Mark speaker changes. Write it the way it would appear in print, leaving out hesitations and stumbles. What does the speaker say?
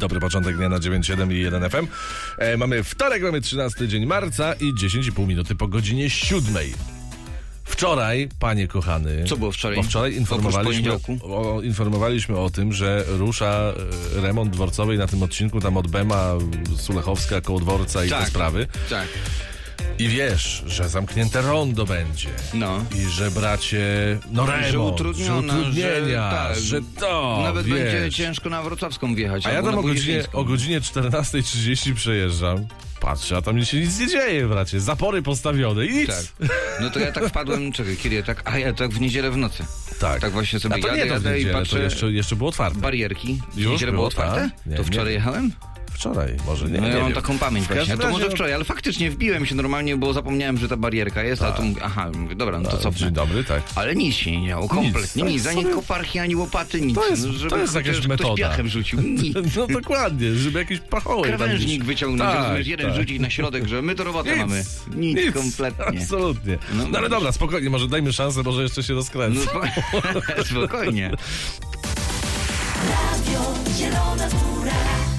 Speaker 1: Dobry początek dnia na 9.7 i 1 FM. Mamy wtorek, mamy 13 dzień marca i 10,5 minuty po godzinie 7. Wczoraj, panie kochany...
Speaker 2: Co było wczoraj?
Speaker 1: Bo wczoraj informowaliśmy o tym, że rusza remont dworcowej na tym odcinku tam od Bema, Sulechowska, koło dworca i te sprawy.
Speaker 2: Tak.
Speaker 1: I wiesz, że zamknięte rondo będzie.
Speaker 2: No.
Speaker 1: I że bracie, remont,
Speaker 2: że utrudnienia,
Speaker 1: że to,
Speaker 2: nawet
Speaker 1: wiesz.
Speaker 2: będzie ciężko na Wrocławską wjechać.
Speaker 1: A ja tam o godzinie 14:30 przejeżdżam. Patrzę, a tam się nic nie dzieje, bracie. Zapory postawione i nic.
Speaker 2: Tak. No to ja tak wpadłem, ja tak w niedzielę w nocy.
Speaker 1: Tak
Speaker 2: właśnie sobie jadę
Speaker 1: i
Speaker 2: patrzę.
Speaker 1: To jeszcze było otwarte.
Speaker 2: Barierki. W
Speaker 1: Już
Speaker 2: niedzielę było otwarte?
Speaker 1: Nie,
Speaker 2: to wczoraj jechałem?
Speaker 1: Wczoraj, może nie.
Speaker 2: No ja
Speaker 1: nie
Speaker 2: mam
Speaker 1: wiem.
Speaker 2: taką pamięć właśnie. To może wczoraj, ale faktycznie wbiłem się normalnie, bo zapomniałem, że ta barierka jest, a tu mówię, dobra, no to cofnę.
Speaker 1: Dzień dobry, tak.
Speaker 2: Ale nic się nie działo, kompletnie nic. Ani koparki, ani łopaty, nic.
Speaker 1: To jest jakaś metoda.
Speaker 2: Ktoś piachem rzucił, nic.
Speaker 1: No dokładnie, żeby jakiś pachołek
Speaker 2: krawężnik wyciągnąć, rozumiesz, jeden rzucić na środek, że my to robotę mamy. Nic, kompletnie.
Speaker 1: Absolutnie. No ale dobra, spokojnie, może dajmy szansę, może jeszcze się rozkręcę.
Speaker 2: No spokojnie.
Speaker 3: Radio Zielona Góra.